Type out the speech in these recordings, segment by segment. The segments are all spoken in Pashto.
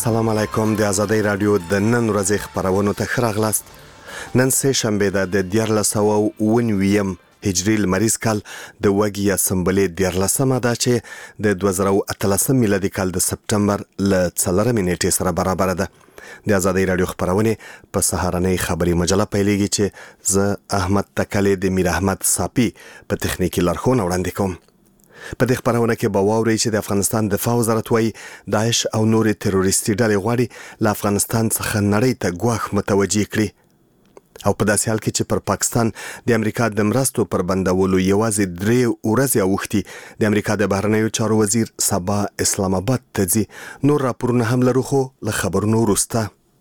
السلام علیکم. د آزادۍ رادیو د نن ورځې خبرونو ته ښه راغلاست. نن سه شنبه ده د 1409 هجري لمریز کال د وګیا سمبلې 14مه ده چې د 2013 میلادي کال د سپټمبر ل 4 نیټې سره برابر ده. د آزادۍ رادیو خبرونه په سهارنۍ خبري مجله پیلېږي چې زه احمد تکلې د میر احمد صافي په تخنیکی لارښوونه وړاندې کوم. په دې خبرونه کې به واورئ چې د افغانستان دفاع وزارت وايي داعش او نورې تروریستي ډلې غواړي له افغانستان څخه نړۍ ته ګواښ متوجه کړي، او په داسې حال کې چې پر پاکستان د امریکا د مرستو پر بندولو یوازې 3 ورځې اوښتي، د امریکا د بهرنیو چارو وزیر سبا اسلام آباد ته ځي. نور راپورونه هم لرو، خو له خبرونو وروسته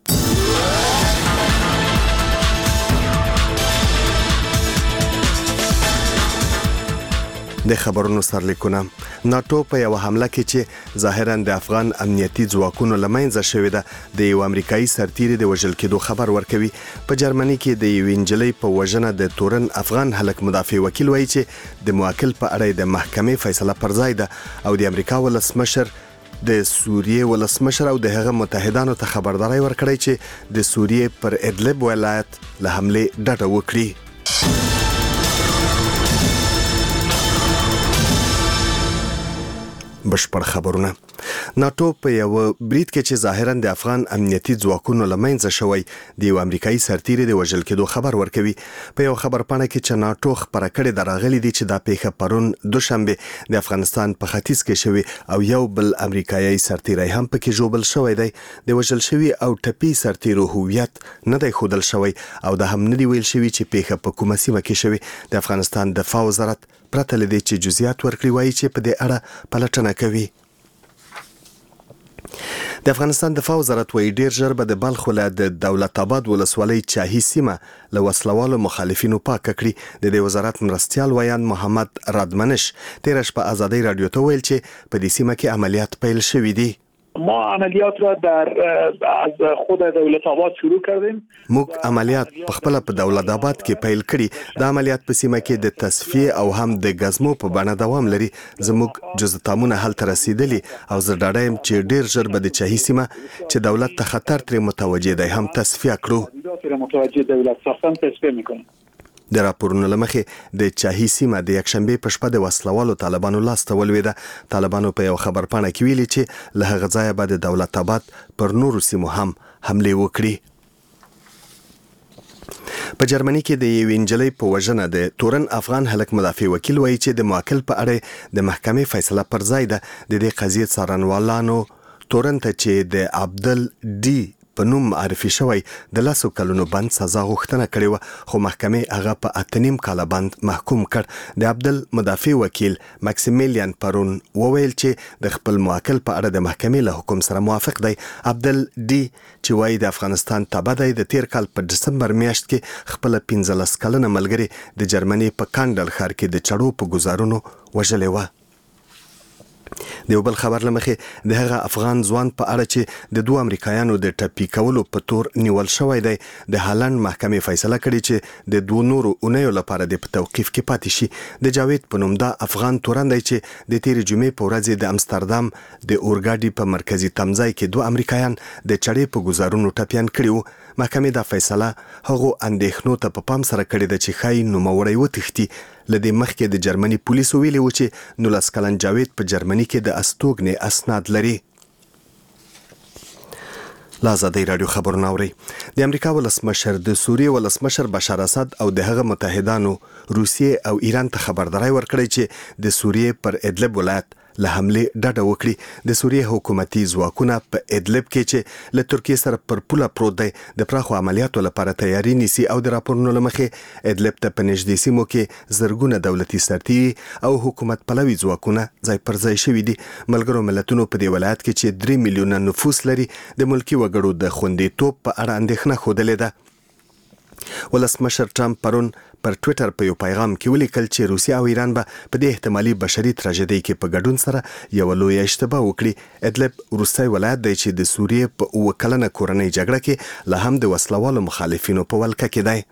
د خبرونو سرلیکونه. ناتو په یو حمله کې چې ظاهرا د افغان امنیتي ځواکونو لمنځه شوې ده د یو امریکایي سرتیري د وژل کېدو خبر ورکوي. په جرمني کې د یو انجلۍ په وژنه د تورن افغان هلک مدافع وکیل وایي چې د موکل په اړه د محکمې فیصله پر ځای ده، او د امریکا ولسمشر د سوریې ولسمشر او د هغه متحدانو ته خبرداري ورکړی چې د سوریې پر ادلب ولایت له حمله ډډه وکړي. بشپړ خبرونه. ناتو په یو بریټ کې چې ظاهرا د افغان امنیتي ځواکونو لمنځه شوی د یو امریکایي سرتیري د وژل کېدو خبر ورکوي. په یو خبرپاڼه کې چې ناتو خبره کړې ده راغلي دي چې دا پیښه پرون دوشنبه د افغانستان په ختیځ کې شوی او یو بل امریکایي سرتیري هم پکې جوړل شوی دی. د وژل شوی او ټپي سرتیرو هویت نه دی ښودل شوی او د هم نه دی ویل شوی چې پیښه په کومه سیمه کې شوی. د افغانستان دفاع وزارت پرته لدې چې جزئیات ورکړي وایي چې په دې اړه پلټنه کوي. د افغانستان دفاع وزارت وایي ډیر ژر به د بلخ ولایت د دولت آباد ولسوالۍ چاهي سیمه له وسلوالو مخالفینو پاک کړي. د دې وزارت مرستیال ویان محمد رادمنش تیر شپه آزادۍ رادیو ته ویل چې په دې سیمه کې عملیات پیل شوي دي. ما عملیات را از خود دولت آباد شروع کردیم. موږ عملیات په خپل په دولت آباد کې پیل کړي. د عملیات په سیمه کې د تصفیه او هم د غزمو په بڼه دوام لري. زموږ جزتامونه حل ته رسیدلي او زه ډاډه یم چې ډیر ژر به د چاهي سیمه چې دولت ته خطر ترې متوجه دی هم تصفیه کړو. د راپورونو لمخې د چاهي سیمه د یکشنبه په شپه د وسلوالو طالبانو لاس ته ولوېده. طالبانو په یو خبرپاڼه کې ویلي چې له هغه ځایه به د دولت آباد پر نورو سیمو هم حمله وکړي. په جرمني کې د یو انجلۍ په وژنه د تورن افغان هلک مدافع وکیل وایي چې د موکل په اړه د محکمې فیصله پر ځای ده. د دې قضیې څارنوالانو تورن ته چې د عبدل ډي په نوم معرفي شوی د 10 کلونو بند سزا غوښتنه کړې و، خو محکمې هغه په 8.5 کاله بند محکوم کړ. د عبدل مدافع وکیل ماکسیمیلیان پرون وویل چې د خپل موکل په اړه د محکمې له حکم سره موافق دی. عبدل ډي چې وایي د افغانستان تابع دی د تیر کال په دسمبر میاشت کې خپل 15 کلنه ملګری د جرمني په کانډل ښار کې د چړو په گزارونو وژلې و. د یو بل خبر لمخې د هغه افغان ځوان په اړه چې د دوه امریکایانو د ټپي کولو په تور نیول شوی دی د هالند محکمې فیصله کړې چې د دوه نورو اونیو لپاره د توقیف کې پاتې شي. د جاوید په نوم دا افغان تورن دی چې د تیر جمعې په ورځ د امستردام د اورګاډي په مرکزی تمځای کې دوه امریکایان د چړې په گزارونو ټپيان کړي وو. محکمې دا فیصله هغه اندېښنو ته په پام سره کړې ده چې ښایي نوموړی وتښتي. لدې مخکې د جرمني پولیسو ویلي و چې 19 کلن جاوید په جرمني کې د استوګنې اسناد لري. آزادۍ رادیو خبرونه اوري. د امریکا ولسمشر د سوریې ولسمشر بشار اسد او د هغه متحدانو روسیې او ایران ته خبرداري ورکړی چې د سوریې پر ادلب ولایت له حمله ډډه وکړي. د سوریې حکومتي ځواکونه په ادلب کې چې له ترکیې سره پر پوله پروت دی د پراخو عملیاتو لپاره تیاری نیسي، او د راپورونو لمخې ادلب ته په نږدې سیمو کې زرګونه دولتي سرتیري او حکومت پلوي ځواکونه ځای پر ځای شوي دي. ملګرو ملتونو په دې ولایت کې چې 3 میلیونه نفوس لري د ملکی وګړو د خوندیتوب په اړه اندېښنه ښودلې ده. ولسمشر ټرمپ پرون پر ټویټر په یو پیغام کې ولیکل چې روسیا او ایران به په دې احتمالي بشري تراژیدي کې په ګډون سره یو لوی اشتباه وکړي. ادلب روسي ولایت دی چې د سوریې په وکلنه کورنۍ جګړه کې له هم د وسلوالو مخالفینو په ولکه کې دی.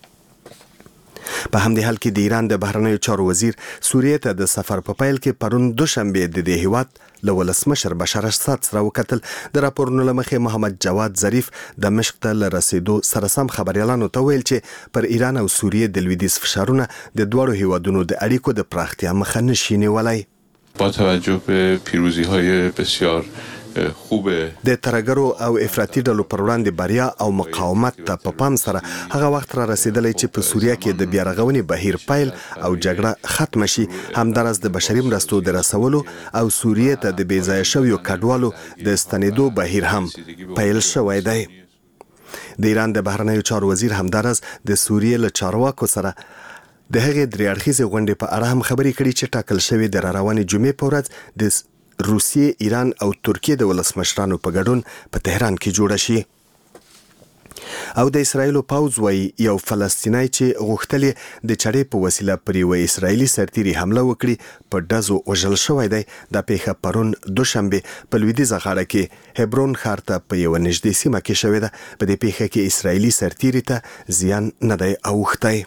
په همدې حال کې د ایران د بهرنیو چارو وزیر سوریې ته د سفر په پیل کې پرون دوشنبه د دې هیواد له ولسمشر بشار اسد سره وکتل. د راپورونو له مخې محمد جواد ظریف دمشق ته له رسیدو سره سم خبريالانو ته ویل چې پر ایران او سوریه د لویدیځ فشارونه د دوړو هیوادونو د اړیکو د پراختیا مخه نشي نیولای. با توجه به پیروزی‌های بسیار خوبه د ترګرو او افراطي ډلو پر وړاندې بریا او مقاومت ته په پام سره هغه وخت را رسیدلی چې په سوریه کې د بیارغونې بهیر پیل او جګړه ختم شي. همدارس د بشري مرستو د رسولو او سوریه ته د بې ځایه شویو کډوالو د ستنېدو بهیر هم پیل شوی دی. د ایران د بهرنیو چارو وزیر همدارس د سوریه له چارواکو سره د هغې درې اړخیزې غونډې په اړه هم خبرې کړي چې ټاکل شوې د راروانې جمعې په ورځ د روسیې، ایران او ترکیې د ولسمشرانو په ګډون په تهران کې جوړه شي. او د اسرایلو پوځ وایي یو فلسطینی چې غوښتل د چړې په وسیله پر یوه اسرایلي سرتیري حمله وکړي په ډزو وژل شوی دی. دا پیښه پرون دوشنبه په لویدیځه غاړه کې هبرون ښار ته په یوه نږدې سیمه کې شوې ده. په دې پیښه کې اسرایلي سرتیري ته زیان نه دی اوښتی.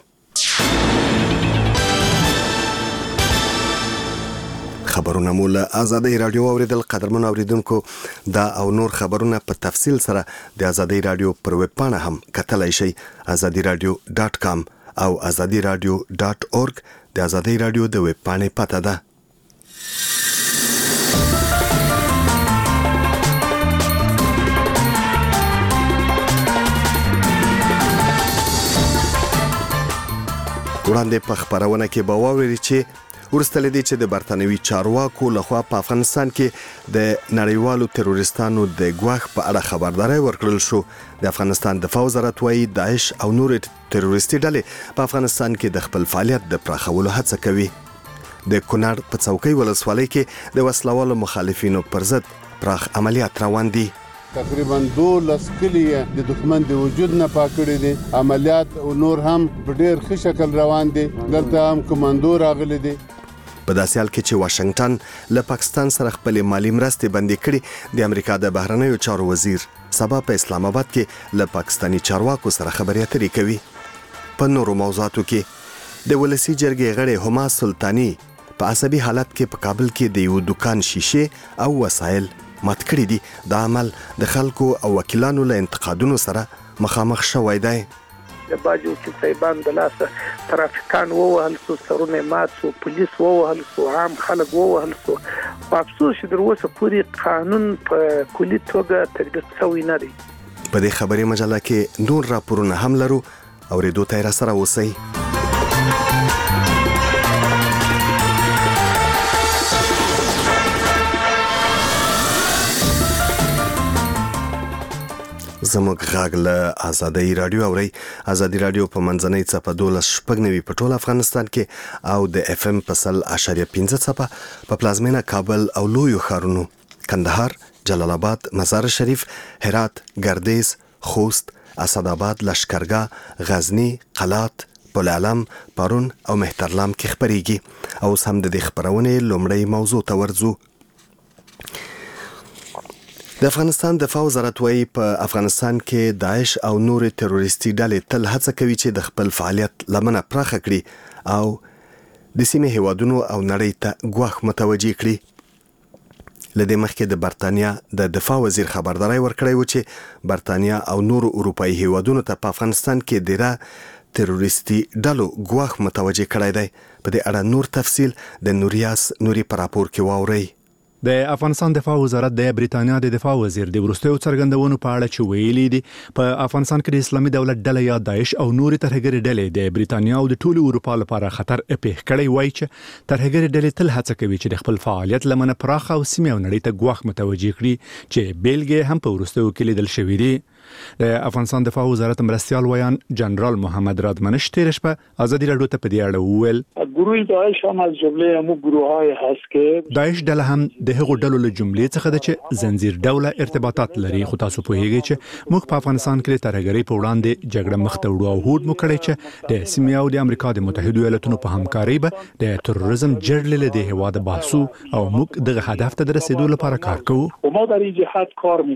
خبرونه مو له آزادۍ رادیو اوریدل. قدرمن اوریدونکو، دا او نور خبرونه په تفصیل سره د آزادۍ رادیو پر ویب پاڼه هم کتلای شئ. azadiradio.com او azadiradio.org د آزادۍ رادیو د ویب پاڼې پته ده. وړاندې په خبرونه کې به واورئ چې ورسته لدی چې د برتانوي چارواکو لخوا په افغانستان کې د نړیوالو تروریستانو د ګواښ په اړه خبرداري ورکړل شو. د افغانستان دفاع وزارت وايي داعش او نور تروریستي ډلې په افغانستان کې د خپل فعالیت د پراخولو هڅه کوي. د کونړ په څوکۍ ولسوالۍ کې د وسلوالو مخالفینو پر ضد پراخ عملیات روان دي. تقریبا 12 کلی د دښمن د وجود نه پاکړي دي. عملیات او نور هم په ډېر ښه شکل روان دي. دلته هم کمانډو راغلي دي. په داسې حال کې چې واشنگټن له پاکستان سره خپل مالی مرستې بندي کړي، د امریکا د بهرنیو چارو وزیر سبا په اسلام آباد کې له پاکستاني چارواکو سره خبرې اترې کوي. په نورو موضوعاتو کې د ولسی جرګې غړي هما سلطانی په عصبي حالت کې په کابل کې د یو دکان شیشه او وسایل مات کړي دي. دا عمل د خلکو او وکیلانو له انتقادونو سره مخامخ شوی دی. د باجو کې صاحبان د لاسه ترافیکان ووهل سو، سرونه مات سو، پولیس ووهل سو، عام خلک ووهل سو. په افسوس چې دروسه پورې قانون په کلي توګه تطبیق شوی نه دی. په دې خبري مجله کې نور راپورونه هم لرو، اوریدو ته را سره اوسئ. زموږ غږ له آزادۍ رادیو اوري. آزادۍ رادیو په منځنۍ څپه 12.9 په ټول افغانستان کې او د اف ام په 100.5 څپه په پلازمینه کابل او لویو ښارونو کندهار، جلال آباد، مزار شریف، هرات، ګردیز، خوست، اسداباد، لشکرګاه، غزنی، قلات، پل علم، پرون او مهترلام کې خبريږي. او سم د خبرونه لومړی موضوع ته ورځو. د افغانستان دفاع وزارت وايي په افغانستان کې داعش او نور تروریستي ډلې تل هڅه کوي چې د خپل فعالیت لمنه پراخه کړي او د سیمې هیوادونو او نړۍ ته ګواښ متوجي کړي. لدې مخکې د برتانیا د دفاع وزیر خبرداري ورکړی و چې برتانیا او نور اروپایي هیوادونو ته په افغانستان کې ډیره تروریستي ډلو ګواښ متوجي کړی دی. په دې اړه نور تفصیل د نوریاس نوري پر راپور کې واورئ. د افغانستان دفاع وزارت د بریتانیا د دفاع وزیر د وروستیو څرګندونو په اړه چې ویلي دي په افغانستان کې د اسلامي دولت ډله یا داعش او نور ترهګري ډلې د بریتانیا او د ټولو اروپا لپاره خطر پیښ کړی وایي چې ترهګري ډلې تل هڅه کوي چې د خپل فعالیت لمنه پراخه او سیمه او نړۍ ته ګواښ متوجي کړي چې بیلګې هم په وروستیو کې لیدل شوې دي. د افغانستان دفاع وزارت مرستيال ویان جنرال محمد رادمنش تیرش په آزادی رادیو ته په دې اړه وویل گروه داعش هم از جمله همو گروه‌های هست که داعش ډله هم د هغو ډلو له جملې څخه ده چې زنجیر ډوله ارتباطات لري. خو تاسو پوهیږئ چې موږ په افغانستان کې د ترهګرۍ په وړاندې جګړه مخ ته وړو او هوډ مو کړی چې د سیمې او د امریکا د متحده ایالاتونو په همکارۍ به د تروریزم جړل له د هواد باسو او موږ دغه هدف ته رسیدو لپاره کار کوو. ما در این جهت کار میکنیم.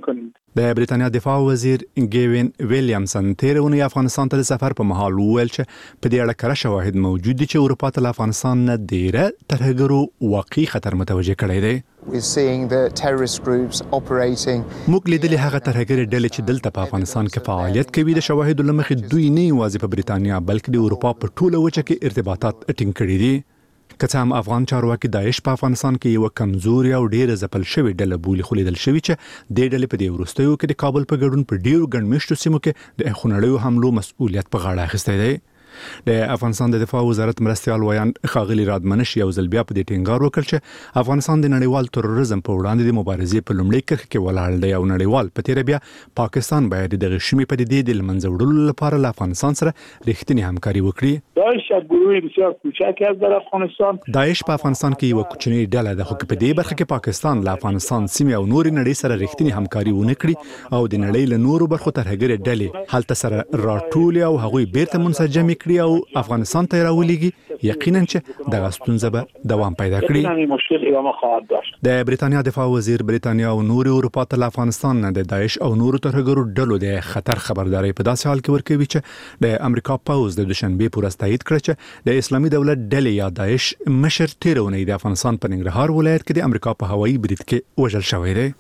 د بریتانیا دفاع وزیر ګیوین ویلیامسن تیر اونۍ افغانستان ته د سفر په مهال وویل چې په دې اړه کره شواهد موجود دي چې اروپا ته افغانستان نه ډیره ترهګرو واقعي خطر متوجه کړی دی. We're seeing the terrorist groups operating. موږ لیدلې هغه ترهګرې ډلې چې دلته په افغانستان کې فعالیت کوي د شواهدو له مخې دوی نه یوازې په بریتانیا بلکې د اروپا په ټوله وچه کې ارتباطات ټینګ کړي دي. که څه هم افغان چارواکي داعش په افغانستان کې یو کمزوري او ډیره ځپل شوی ډله بولي، خو لیدل شوی چې د ډلې په دې وروستیو کې د کابل په ګډون په ډیرو ګڼمشتو سیمو کې د خونړیو حملو مسؤلیت په غاړه اخیستی دی. د افغانستان د دفاع وزارت مرستیال ویان خاغلی رادمنش یو ځل بیا په دې ټینګار وکړ چې افغانستان د نړیوال تروریزم په وړاندې د مبارزې په لومړۍ کرښه کې ولاړ دی او نړیوال په تیر بیا پاکستان باید د غشمي پدیدې د منځه وړلو لپاره له افغانستان سره رښتینی همکاري وکړي. داعش گروه بسیار کوچکی است در افغانستان. داعش په افغانستان کې یو کوچنی ډله ده، خو په دې برخه کې پاکستان له افغانستان سیمې او نورې نړۍ سره رښتینی همکاري ونه کړي او د نړۍ له نورو برخو ترهګرې ډلې هلته سره راټولې او هغوی بیرته منسجم کړي او افغانستان ته راولېږي، یقینا چې دغه ستونزه به دوام پیدا کړي. د بریتانیا دفاع وزیر بریتانیا او نور اروپا ته افغانستان نه د داعش او نورو ترهګرو ډلو د خطر خبرداري په داسې حال کې ورکوي چې د امریکا پوز د دوشنبه پر تایید کړ چې د اسلامي دولت ډلې یا داعش مشر تیر اونۍ د افغانستان په ننګرهار ولایت کې د امریکا په هوایي برید کې وژل شوی دی.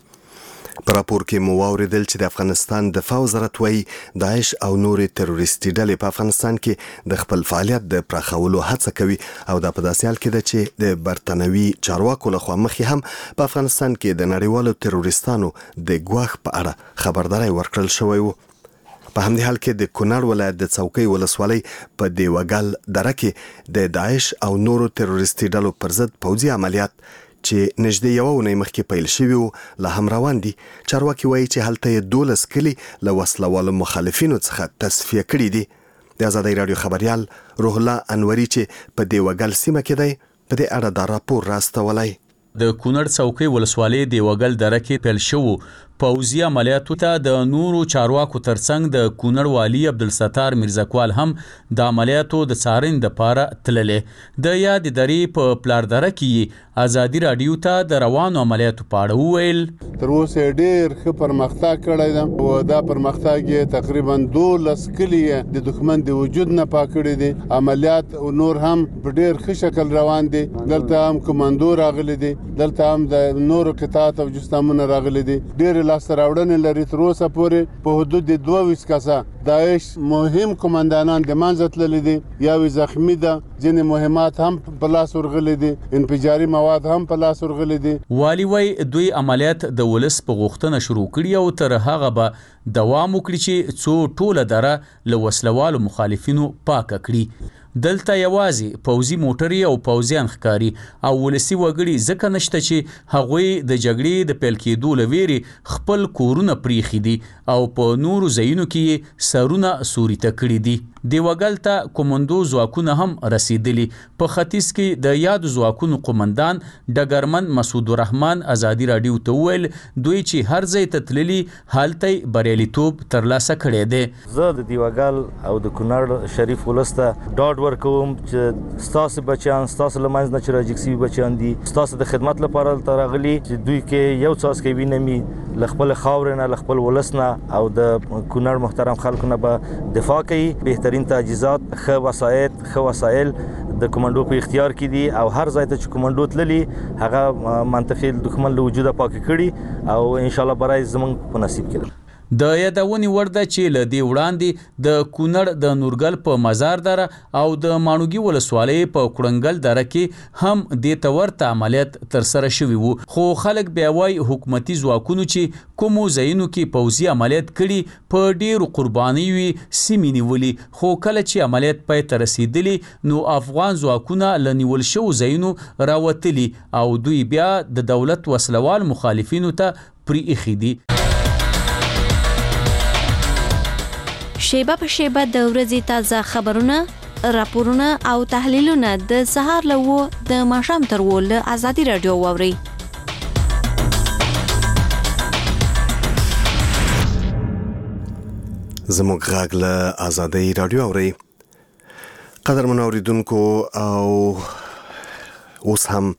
په راپور کې مو واوریدل چې د افغانستان دفاع وزارت وايي داعش او نورې تروریستي ډلې په افغانستان کې د خپل فعالیت د پراخولو هڅه کوي او دا په داسې حال کې ده چې د برتانوي چارواکو لخوا مخکې هم په افغانستان کې د نړیوالو تروریستانو د ګواښ په اړه خبرداري ورکړل شوی و. په همدې حال کې د کونړ ولایت د څوکۍ ولسوالۍ په دیوګل دره کې د داعش او نورو تروریستي ډلو پر ضد پوځي عملیات چې نږدې یو اونۍ مخکې پیل شوي وو لا هم روان دي. چارواکي وایي چې هلته یې 12 کلي له وسلوالو مخالفینو څخه تصفیه کړي دي. د ازادۍ راډیو خبريال روح الله انوري چې په دیوګل سیمه کې دی په دې اړه دا راپور راستولی. د کونړ څوکۍ ولسوالۍ دیوګل دره کې پیل شوو پوځي عملیاتو ته د نورو چارواکو ترڅنګ د کونړ والی عبدالستار میرزاکوال هم د عملیاتو د څارنې لپاره تللې. د یاد درې په پلاردره کې ازادي راډیو ته د روانو عملیاتو په اړه وویل. تر اوسه ډېر ښه پرمختګ کړی دی او دا پرمختګ یې تقریبا 12 کلي د دښمن د وجود نه پاک کړي دي. عملیات او نور هم په ډېر ښه شکل روان دي. دلته هم کمانډو راغلي دي، دلته هم د نورو قطعات او جستامونه راغلي دي. ډېر لاسته راوړنې لري. تر اوسه پورې په حدود 22 کسه داعش مهم کمانډانان د منځ تللي دي، یاوې زخمی ده، ځینې مهمات هم په لاس ورغلي دي، انفجاري مواد هم په لاس ورغلي دي. والی وای دوی عملیات د ولس په غوښتنه شروع کړي او تر هغه به دوام وکړي چې څو ټوله دره له وسلوالو مخالفینو پاکه کړي. دلته یوازې پوځي موټرې او پوځیان ښکاري او ولسي وګړي ځکه نشته چې هغوی د جګړې د پیل کېدو له ویرې خپل کورونه پریښي دي او په نورو ځایونو کې سرونه سوري ته کړي دي. دیوګل ته کومندو ځواکونه هم رسیدلي. په ختیځ کې د یادو ځواکونو قومندان ډګرمن مسعود الرحمن ازادي راډیو ته وویل دوی چې هر ځای ته تللي هلته بریالیتوب ترلاسه کړی دی. زه د دیوګل او د کونړ شریف ولس ته ډاډ ورکوم چې ستاسو بچیان ستاسو له منځ نه چې راجګ سوي بچیان دي، ستاسو د خدمت لپاره دلته راغلي چې دوی کې یو څاڅکی وینه مي له خپل خاورې نه له خپل ولس نه او د کونړ محترم خلکو نه به دفاع کوي. بهترین تجهیزات، ښه وسایل د کمانډو په اختیار کې دي او هر ځای ته چې کمانډو تللي هغه منطقي دښمن له وجوده پاک کړي او ان شاء الله برای زمونږ په نصیب کې. د یادونې وړ ده چې له دې وړاندې د کونړ د نورګل په مزار دره او د ماڼوګي ولسوالۍ په کړنګل دره کې هم دې ته ورته عملیات ترسره شوي وو، خو خلک بیا وایي حکومتي ځواکونو چې کومو ځایونو کې پوځي عملیات کړي په ډېرو قربانیو سیمې نیولي، خو کله چې عملیات پای ته رسېدلي نو افغان ځواکونه له نیول شوو ځایونو راوتلي او دوی بیا د دولت وسلوال مخالفینو ته پرې ایښي دي. شیبه په شیبه د ورځې تازه خبرونه، راپورونه او تحلیلونه د سهار له 9 د ماښام تر 10 له ازادي راډیو واورئ. زموږ غږ له ازادۍ راډیو اورئ. قدرمن اوریدونکو او اوس هم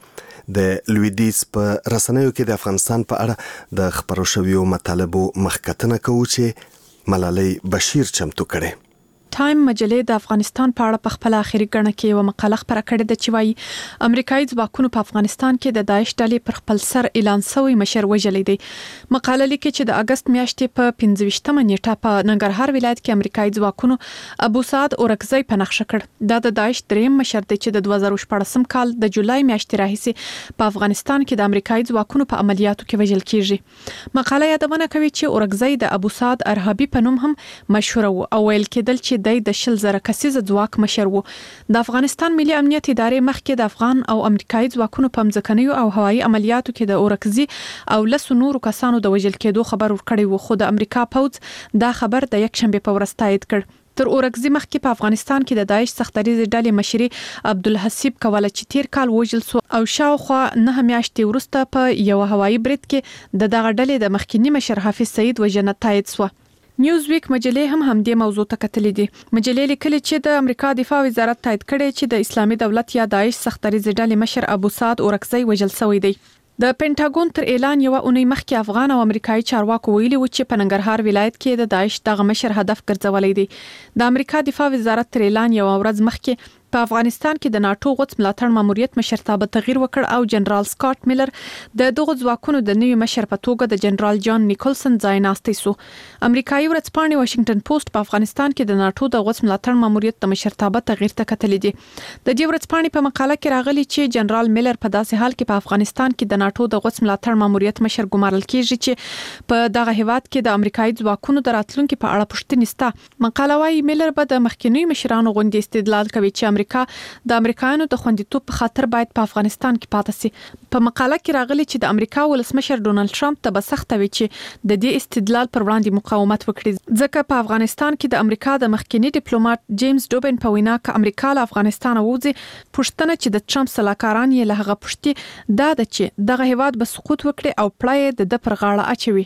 د لویدیز په رسنیو کې د افغانستان په اړه د خبرو شویو مطالبو مخکتنه کوو چې ملالۍ بشیر چمتو کړي. ټایم مجلې د افغانستان په اړه په خپل اخیری ګڼه کې یو مقاله خبره کړې ده چې وايي امریکایي ځواکونو په افغانستان کې د داعش ډلې پر خپل سر اعلان شوی مشر وژلی دی. مقاله لیکي چې د اگست میاشتې په 25مه نیټه په ننګرهار ولایت کې امریکایي ځواکونو ابو سعد اورکزی په نقشه کړ. دا د داعش دریم مشر دی چې د 2014 کال د جولای میاشتې راهیسې په افغانستان کې د امریکایي ځواکونو په عملیاتو کې وژل کیږي. مقاله یادونه کوي چې اورکزی د ابو سعد ارهابي په نوم هم مشهور و او ویل کېدل چې د 10,000 کسیزه ځواک مشر وو. د افغانستان ملي امنیت ادارې مخکې د افغان او امریکایي ځواکونو په مځکنیو او هوایي عملیاتو کې د اورکزي او لسو نورو کسانو د وژل کېدو خبر ورکړی و، خو د امریکا پوځ دا خبر د یکشنبه په ورځ تایید کړ. تر اورکزي مخکې په افغانستان کې د داعش سختریز ډلې مشري عبدالحسیب کوله چې تیر کال وژل سو او شاوخوا 9 میاشتې وروسته په یو هوایي برید کې د دغه ډلې د مخکینی مشر حافظ سعید وژنه تایید سو. نیوزویک مجلې هم همدې موضوع ته کتلې دي. مجلې لیکلي چې د امریکا دفاع وزارت تایید کړي چې د اسلامي دولت یا داعش سختریز ډلې مشر ابو سعد اورکزی وژل شوی دی. د پینټاګون تر اعلان یو اونۍ مخکې افغان او امریکایي چارواکو ویلي و چې په ننګرهار ولایت کې د داعش دغه مشر هدف ګرځولې دی. د امریکا دفاع وزارت تر اعلان یو ورځ مخکې په افغانستان کې د ناتو غوڅ ملاتړ ماموریت مشرتابه تغییر وکړ او جنرال سکاٹ میلر د دغه ځواکونو د نوي مشر په توګه د جنرال جان نیکولسن ځای ناستې سو. امریکایي ورځپاڼې واشنگټن پوسټ په افغانستان کې د ناتو د غوڅ ملاتړ ماموریت د مشرتابه تغییر ته کتلې دي. د دې ورځپاڼې په مقاله کې راغلي چې جنرال میلر په داسې حال کې په افغانستان کې د ناتو د غوڅ ملاتړ ماموریت مشر ګمارل کیږي چې په دغه هیواد کې د امریکایي ځواکونو د راتلونکو په اړه پوښتنې سته. مقاله وايي میلر به د مخکینی مشرانو غونډې استدلال کوي چې امریکا د امریکایانو د خوندیتوب په خاطر باید په افغانستان کې پاتې شي. په مقاله کې راغلي چې د امریکا ولسمشر ډونالد ټرمپ ته به سخت وي چې د دې استدلال پر وړاندې مقاومت وکړي، ځکه په افغانستان کې د امریکا د مخکینی ډیپلوماټ جیمز ډوبن په وینا ک امریکا له افغانستان وځي پښتنه چې د ټرمپ سلاکاران یې له هغه پښتي دا د چې دغه هیواد به سقوط وکړي او پړای د پر غاړه اچوي.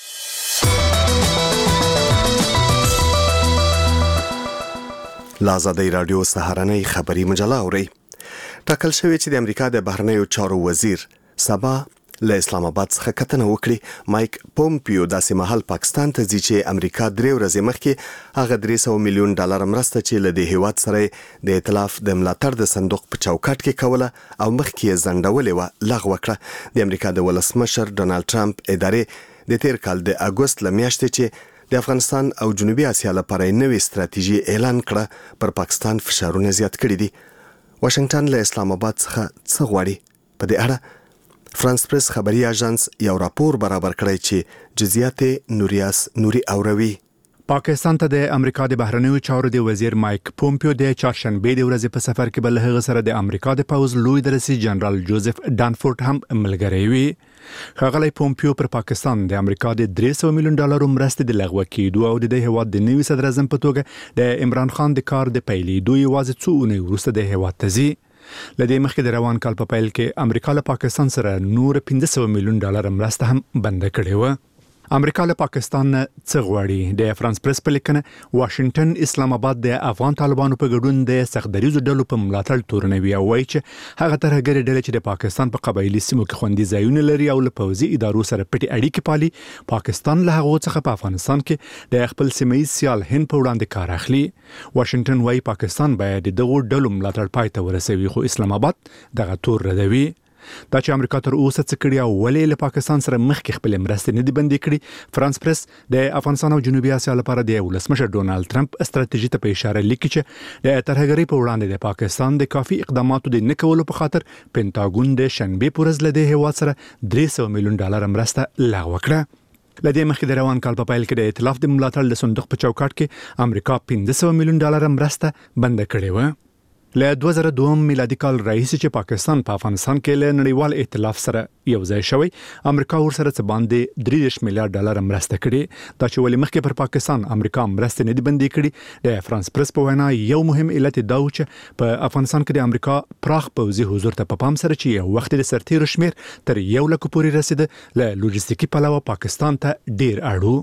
لازادی رادیو سهارنۍ خبری مجله اوري. ټاکل شوی چې د امریکا د بهرنیو چارو وزیر سبا له اسلام آباد څخه کتنه وکړي. مایک پومپیو داسې مهال پاکستان ته ځي چې امریکا 3 ورځې مخکې هغه $300 میلیون مرسته چې له دې هیواد سره د ائتلاف د ملاتړ د صندوق په چوکاټ کې کوله او مخکې یې ځنډولې و لغوه کړه. د امریکا د ولسمشر ډونالد ټرمپ ادارې د تیر کال د اگست له میاشتې چې د افغانستان او جنوبي اسیا لپاره نوې ستراتیژي اعلان کړه پر پاکستان فشارونه زیات کړي دي. واشنگټن له اسلام آباد څخه څه غواړي؟ په دې اړه فرانس پریس خبري اژانس یو راپور برابر کړی چې جزئیات نوري اوروي. پاکستان ته د امریکا د بهرنیو چارو د وزیر مایک پومپیو د چهارشنبه د ورځې په سفر کې بل هغه سره د امریکا د پوز لوی درسي جنرال جوزف دانفورد هم ملګری وي. ښاغلی پومپیو پر پاکستان د امریکا د $300 میلیون مرستې د لغوه کېدو او د دې هیواد د نوي صدر اعظم په توګه د عمران خان د کار د پیلېدو یوازې څو اونۍ وروسته د هیواد ته ځي. لدې مخکې د روان کال په پیل کې امریکا له پاکستان سره نور $500 میلیون مرسته هم بند کړې و. امریکا له پاکستان څخه غواړي؟ د فرانس پریس په لیکنه واشنگټن اسلام آباد د افغان طالبانو په ګډون د سختدریزو ډلو په ملاتړ تورنوي او وایي چې هغه ترهګري ډلې چې د پاکستان په قبایلی سیمو کې خوندي ځایونه لري او له پوځي ادارو سره پټي اړیکې پالي، پاکستان له هغه څخه په افغانستان کې د خپل سیمایي سیال هند په وړاندې کار اخلي. واشنگټن وايي پاکستان باید دغه ډلو ملاتړ پای ته ورسوي، خو اسلام آباد دغه تور ردوي. دا چې امریکا تر اوسه څه کړی او ولې له پاکستان سره مخکې خپل مرستې نه دي بندي کړي. فرانس پریس د افغانستان او جنوبي اسیا لپاره د ولسمشر ډونالد ټرمپ ستراتیژي ته په اشاره لیکي چې د ترهګرۍ په وړاندې د پاکستان د کافي اقداماتو د نه کولو په خاطر پینټاګون د شنبه پر ورځ له دې هیواد سره $300 میلیون مرسته لغوه کړه. لدې مخکې د روان کال په پیل کې د ائتلاف د ملاتړ د صندوق په چوکاټ کې امریکا $500 میلیون مرسته بند کړې و. له 2002 میلادي کال راهیسې چې پاکستان په افغانستان کې له نړیوال ائتلاف سره یو ځای شوی، امریکا ورسره څه باندې $3 میلیارډ مرسته کړي. دا چې ولې مخکې پر پاکستان امریکا مرسته نه دي بندي کړي، د فرانس پریس په وینا یو مهم علت دا و چې په افغانستان کې د امریکا پراخ پوځي حضور ته په پام سره چې یو وخت د سرتیرو شمیر تر 1 لک پورې رسیده، له لوجستیکي پلوه پاکستان ته ډیر اړو.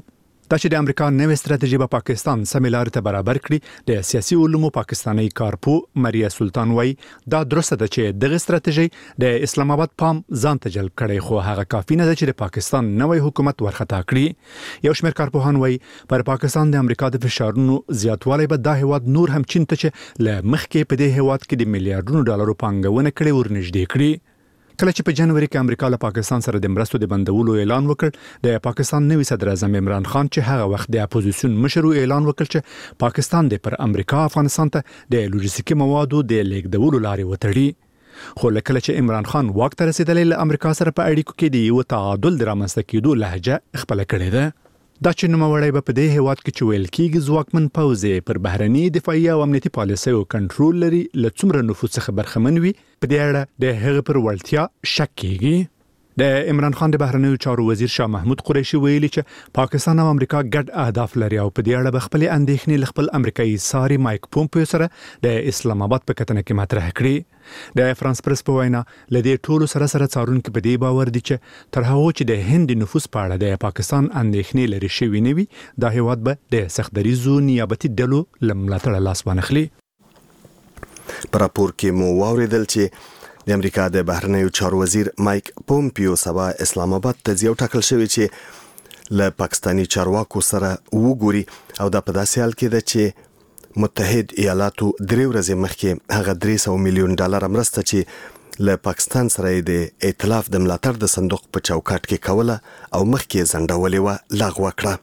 دا چې د امریکا نوې ستراتیژي په پاکستان سمې لارې ته برابر کړي د سیاسي علومو پاکستاني کارپو مریا سلطان وای دا درسته ده چې دغه ستراتیژي د اسلام آباد پام ځان ته جلب کړي خو هغه کافي نه ده چې د پاکستان نوې حکومت ورخطا کړي یو شمېر کارپوهان وای پر پاکستان د امریکا د فشارونو زیاتوالی به دا هیواد نور هم چین ته چې ل مخکې په دې هیواد کې د میلیارډونو ډالرو پانګونه کړي ورنږدې کړي کله چې په جنوري کې امریکا له پاکستان سره د مرستو د بندولو اعلان وکړ د پاکستان نوي صدر اعظم عمران خان چې هغه وخت د اپوزیشن مشر اعلان وکړ چې پاکستان د پر امریکا افغانستان ته د لوجستیکي موادو د لیږدولو لارې وتړي خو کله چې عمران خان واک ته رسیدلی له امریکا سره په اړیکو کې د یو تعادل د رامنځته کېدو لهجه خپل کړې ده دا چې نوموړی به په دې هیواد کې چې ویل کېږي ځواکمن پوځ پر بهرني دفاعي او امنیتي پالیسیو کنټرول لري له څومره نفوذ څخه برخمن وي په دې اړه د هغه پر وړتیا شک کېږي د عمران خان د بهرنیو چارو وزیر شاه محمود قریشي ویلي چې پاکستان او امریکا ګډ اهداف لري او په دې اړه به خپل اندېښنې له خپل امریکایي ساري مایک پومپیو سره د اسلام آباد په کتنه کې مطرح کړي د فرانس پریس په وینا لدې ټولو سره څارونکو په دې باور دي چې تر هغه چې د هند نفوذ په اړه د پاکستان اندېښنې لري شوی نه وي دا هیواد به د سختدریزو نیابتي ډلو لملاتړ لاس وانخلي پر راپور کې مو واوریدل چې د امریکا د بهرنیو چارو وزیر مایک پومپیو سبا اسلام آباد ته ځو ټاکل شوی چې له پاکستانی چارواکو سره وګوري او دا په داسې حال کې ده چې متحد ایالاتو درې ورځې مخکې هغه 300 میلیون ډالر مرسته چې له پاکستان سره د ائتلاف د ملاتړ د صندوق په چوکاټ کې کوله او مخکې ځنډولې و لغوه کړه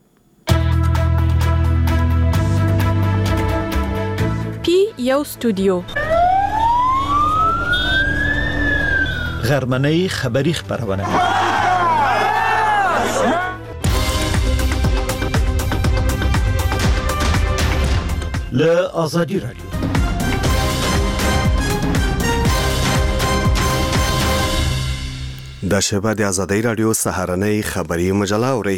پی یو استودیو غرمنۍ خبری خبرونه له آزادی رادیو د شبکې د آزادی رادیو سهارنۍ خبری مجله اوري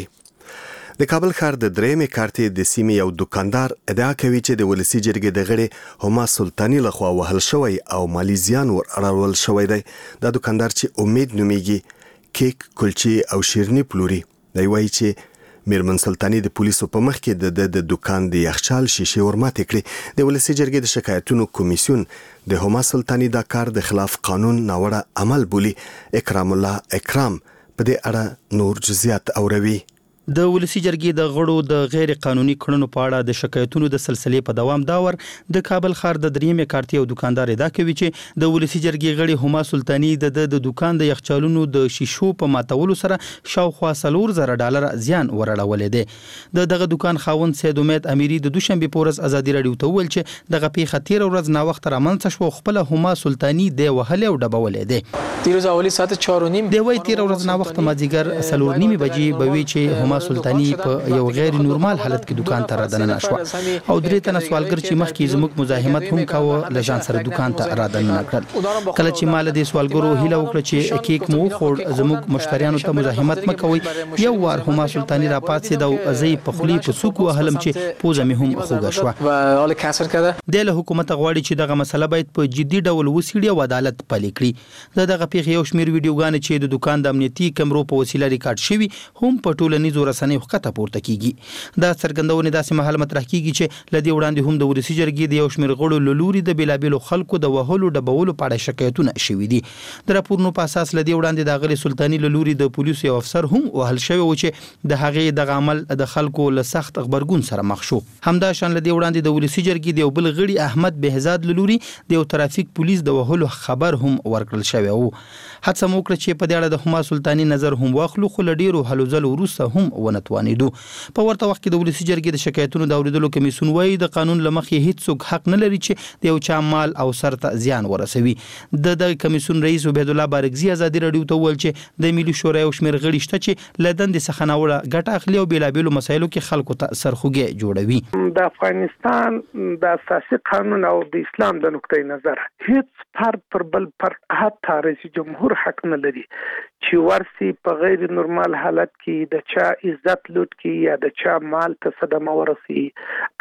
د کابل ښار د درېمې کارتې د سیمې یو دکاندار ادعا کوي چې د ولسی جرګې د غړي هما سلطانی لخوا وهل شوی او مالی زیان ور اړول شوی دی د دکاندار چې امید نومیږي کیک کلچې او شیرنی پلوري دی وایي چې میرمن سلطانی د پولیسو په مخ کې د دکان د یخچال شیشې ورماتې کړې د ولسی جرګې د شکایتونو کمیسیون د هما سلطانی دا کار د خلاف قانون ناوړه عمل بولی اکرام الله اکرام په دې اړه نور جزئیات اوروي د ولسی جرګې د غړو د غیر قانوني کړنو په اړه د شکایتونو د سلسلې په دوام داور د کابل ښار د درېمې کارتې او دکاندار ادعا کوي چې د ولسی جرګې غړي هما سلطانی د دکان د یخچالونو د شیشو په ماتولو سره شاوخوا $4,000 زیان ورړولې دي دغه دکان خاوند سید امید امیری د دوشنبه پورز ازادي رادیو ته ویل چې دغه پیښه تیر ورځ نا وخت رامنځته شو خپل هما سلطانی د وهله او ډبولې دي تیر اولی ساعت 4:30 دی وای تیر ورځ نا وخت مازیګر 4:30 بجې بوي چې هما سلطانی په یو غیر نورمال حالت کې دکان ته راځنه شو او درې تنه سوالګر چې مخکې زموږ مزاحمت هم کاوه لجان سره دکان ته راځنه کړل کله چې مال د سوالګرو هیله وکړه چې کیک مو خور زموږ مشتریانو ته مزاحمت مکوي یو وار هما سلطانی را پاتې دا زی په خلی په سوق وهلم چې پوزه مې هم خوګه شو و حال کسر کړه د حکومت غواړي چې دغه مسله باید په جدي ډول وسیړي او عدالت پلي کړي دغه پیښه یو شمیر ویډیوګانې چې د دکان د امنیتي کیمرو په وسیله ریکارډ شوي هم په ټولنیزو رسنیو ښکته پورته کیږي دا څرګندونه داسې مهال مطرح کیږي چې لدی وړاندې هم د ولسی جرګې د یو شمیر غړو لوري د بلابلو خلکو د وهلو ډبولو په اړه شکایتونه شوي دي د راپورونو په اساس لدی وړاندې د غړي سلطانی لوري د پولیسو یو افسر هم وهل شوی و چې د هغې د عمل د خلکو له سخت خبرګون سره مخ شو همدا شان لدی وړاندې د ولسی جرګې د یو بل غړي احمد بهزاد لوري د یو ترافیک پولیس د وهلو خبر هم ورکړل شوی و هڅه مو وکړه چې په دې اړه د هما سلطانی نظر هم واخلو خو لډیرو هلو ځلو وروسته هم ونتوانیدو په ورته وخت کې د ولسی جرګې د شکایتونو د اوریدلو کمیسیون وایي د قانون لمخې هیڅ حق نه لري چې د یو چا مال او سر ته زیان ورسوي د کمیسیون رئیس عبید الله بارکزی ازادي رادیو ته ویل چې د ملي شورا یو شمېر غړي شته چې له دندې څخه ناوړه ګټه اخلي او بېلابېلو مسایلو کې خلکو ته سرخوږی جوړوي د افغانستان د اساسي قانون او د اسلام د نقطې نظر هیڅ فرد پر بل پر حتی رئیس جمهور حق نه لري چې ورسي په غیر نورمال حالت کې د چا عزت لوټ کی یا د چا مال ته صدمه ورسي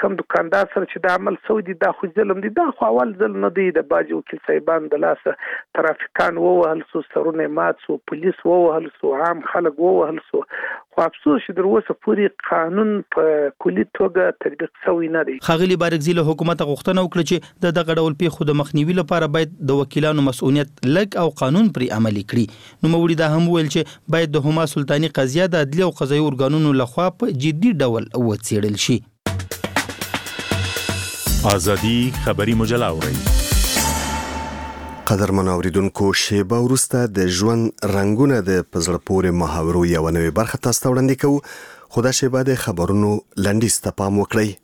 کم دکاندار سره چې د عمل سو دي دا خو ظلم دي دا خو اول ځل نه دی د باج وکیل صاحبان د لاسه ترافیکان ووهل سو سرونه مات سو پولیس ووهل سو عام خلک ووهل سو خو افسوس چې در اوسه پورې قانون په کلي توګه تطبیق شوی نه دی. ښاغلي بارکزي له حکومت غوښتنه وکړه چې د دغه ډول پیښو د مخنیوي لپاره باید د وکیلانو مسؤلیت لږ او قانون پرې عملي کړي. نو موري دا هم ویل چې باید د هما سلطاني قضیه د عدلي او قضایي ارګانونو لخوا په جدي ډول وڅېړل شي. ازادي خبري مجله اوري. قدرمن اوریدونکو شیبه وروسته د ژوند رنگونه د پزړه پورې محاورو یو نوې برخه تاسو ته وړاندې کوو. خو دا شیبه د خبرونو لنډیز ته پام وکړئ.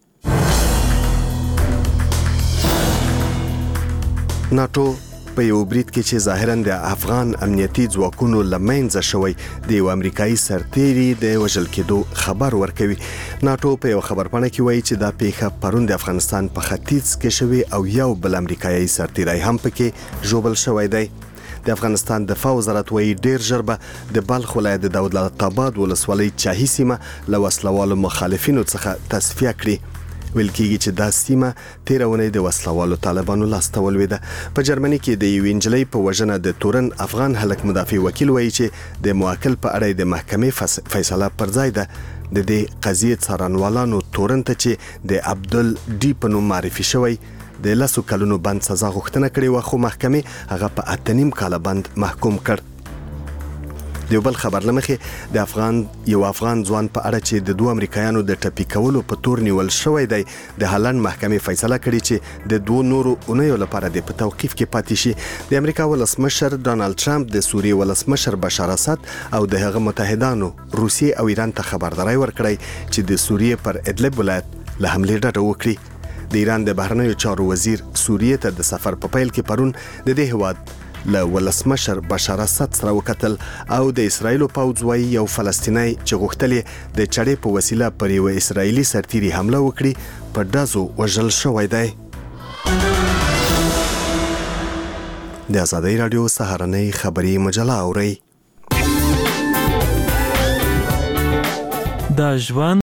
ناتو په یو برید کې چې ظاهراً د افغان امنیتي ځواکونو لمنځه شوی د یو امریکایي سرتیري د وژل کېدو خبر ورکوي. ناتو په یو خبرپاڼه کې وایي چې دا پیښه پرون د افغانستان په ختیځ کې شوی او یو بل امریکایي سرتیری هم پکې ژوبل شوی دی. د افغانستان دفاع وزارت وایي ډیر ژر به د بلخ ولایت د دولت آباد ولسوالۍ چاهي سیمه له وسلوالو مخالفینو څخه تصفیه کړي. ویل کېږي چې دا سیمه تېره اونۍ د وسلوالو طالبانو لاسته ولوېده. په جرمني کې د یوې نجلۍ په وژنه د تورن افغان هلک مدافع وکیل وایي چې د موکل په اړه د محکمې فیصله پر ځای ده. د دې قضیې څارنوالانو تورن ته چې د عبدل ډي په نوم معرفي شوی د 10 کلونو بند سزا غوښتنه کړې وه، خو محکمې هغه په 8.5 کاله بند محکوم کړ. د یو بل خبر لمخې د یو افغان ځوان په اړه چې د 2 امریکایانو د ټپي کولو په تور نیول شوی دی د هالند محکمې فیصله کړې چې د 2 نورو اونیو لپاره د په توقیف کې پاتې شي. د امریکا ولسمشر ډانلډ ټرمپ د سوریې ولسمشر بشار اسد او د هغه متحدانو روسیې او ایران ته خبرداری ورکړی چې د سوریې پر ادلب ولایت له حملې ډډه وکړي. د ایران د بهرنیو چارو وزیر سوریې ته د سفر په پیل کې پرون د دې هیواد له ولسمشر بشار اسد سره وکتل او د اسرایل پوځ وایي یو فلسطینی چې غوښتل د چړې په وسیله پر یو اسرایلی سرتیري حمله وکړي په ډزو وژل شوی دی. د آزادۍ رادیو سهارنۍ خبري مجله اورئ. د ژوند